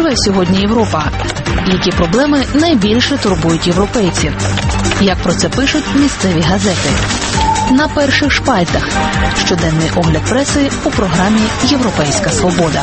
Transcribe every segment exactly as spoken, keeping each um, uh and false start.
живе сьогодні Європа? Які проблеми найбільше турбують європейців? Як про це пишуть місцеві газети? На перших шпальтах. Щоденний огляд преси у програмі «Європейська свобода».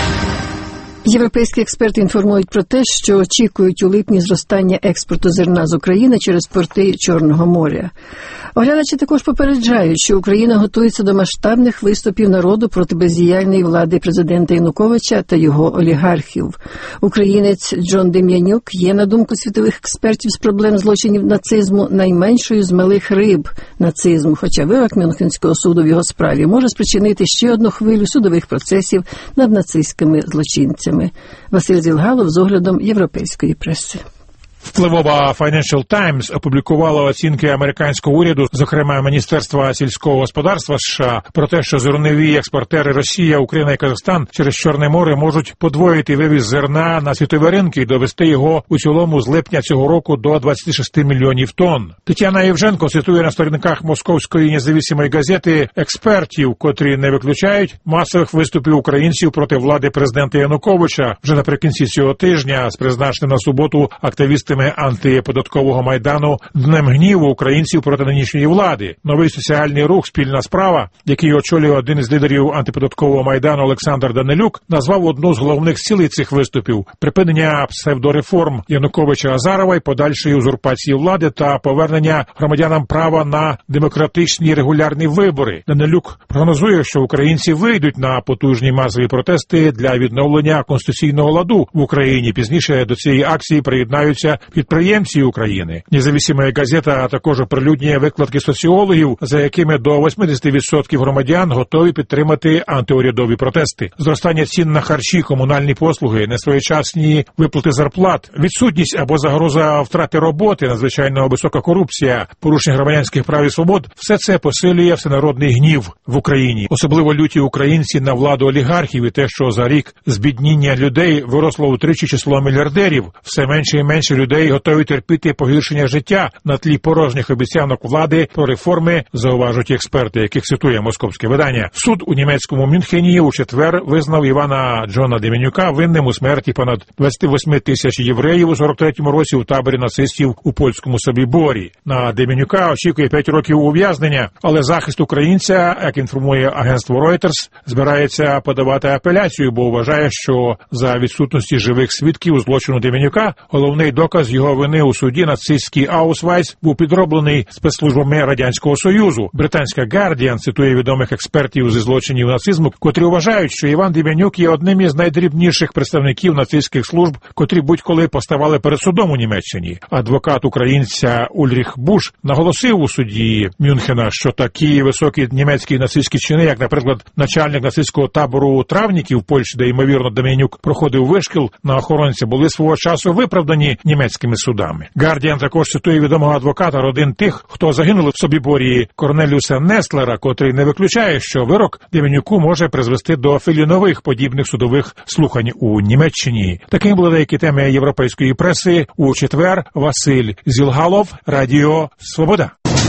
Європейські експерти інформують про те, що очікують у липні зростання експорту зерна з України через порти Чорного моря. Оглядачі також попереджають, що Україна готується до масштабних виступів народу проти бездіяльної влади президента Януковича та його олігархів. Українець Джон Дем'янюк є, на думку світових експертів з проблем злочинів нацизму, найменшою з малих риб нацизму, хоча вирок Мюнхенського суду в його справі може спричинити ще одну хвилю судових процесів над нацистськими злочинцями. Василь Зілгалов з оглядом європейської преси. Впливова Financial Times опублікувала оцінки американського уряду, зокрема Міністерства сільського господарства США, про те, що зернові експортери Росія, Україна і Казахстан через Чорне море можуть подвоїти вивіз зерна на світові ринки і довести його у цілому з липня цього року до двадцять шість мільйонів тонн. Тетяна Євженко цитує на сторінках Московської незалежної газети експертів, котрі не виключають масових виступів українців проти влади президента Януковича вже наприкінці цього тижня з призначеним на суботу активістами антиподаткового майдану Днем гніву українців проти нинішньої влади. Новий соціальний рух «Спільна справа», який очолює один із лідерів антиподаткового майдану Олександр Данилюк, назвав одну з головних цілей цих виступів – припинення псевдореформ Януковича-Азарова і подальшої узурпації влади та повернення громадянам права на демократичні регулярні вибори. Данилюк прогнозує, що українці вийдуть на потужні масові протести для відновлення конституційного ладу в Україні. Пізніше до цієї акції приєднаються підприємці України. Незалежна газета також оприлюднює викладки соціологів, за якими до вісімдесят відсотків громадян готові підтримати антиурядові протести. Зростання цін на харчі, комунальні послуги, несвоєчасні виплати зарплат, відсутність або загроза втрати роботи, надзвичайно висока корупція, порушення громадянських прав і свобод – все це посилює всенародний гнів в Україні. Особливо люті українці на владу олігархів і те, що за рік збідніння людей виросло втричі число мільярдерів, все менше і менше людей готові терпіти погіршення життя на тлі порожніх обіцянок влади про реформи, зауважують експерти, яких цитує московське видання. Суд у німецькому Мюнхені у четвер визнав Івана Джона Дем'янюка винним у смерті понад двадцять вісім тисяч євреїв у сорок третьому році у таборі нацистів у польському Собіборі. На Дем'янюка очікує п'ять років ув'язнення, але захист українця, як інформує агентство Reuters, збирається подавати апеляцію, бо вважає, що за відсутності живих свідків злочину Дем'янюка головний доказ його вини у суді нацистський аусвайс був підроблений спецслужбами Радянського Союзу. Британська Guardian цитує відомих експертів зі злочинів нацизму, котрі вважають, що Іван Дем'янюк є одним із найдрібніших представників нацистських служб, котрі будь-коли поставали перед судом у Німеччині. Адвокат українця Ульріх Буш наголосив у суді Мюнхена, що такі високі німецькі нацистські чини, як, наприклад, начальник нацистського табору Травніків в Польщі, де, ймовірно, Дем'янюк проходив вишкіл на охоронця, були свого часу виправдані німецькими судами. Гардіан також цитує відомого адвоката родин тих, хто загинули в Собіборі, Корнеліуса Нестлера, котрий не виключає, що вирок Дем'янюку може призвести до хвилі нових подібних судових слухань у Німеччині. Такими були деякі теми європейської преси у четвер. Василь Зілгалов, Радіо Свобода.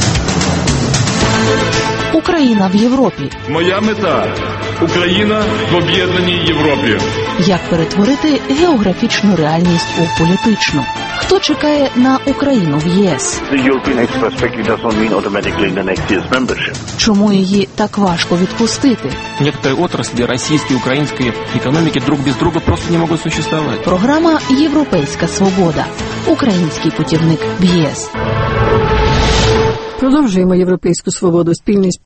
Україна в Європі. Моя мета – Україна в об'єднаній Європі. Як перетворити географічну реальність у політичну? Хто чекає на Україну в ЄС? Чому її так важко відпустити? Некоторые отрасли российской и украинской экономики друг без друга просто не могут существовать. Програма «Європейська свобода». Український путівник в ЄС. Продовжуємо європейську свободу. Спільний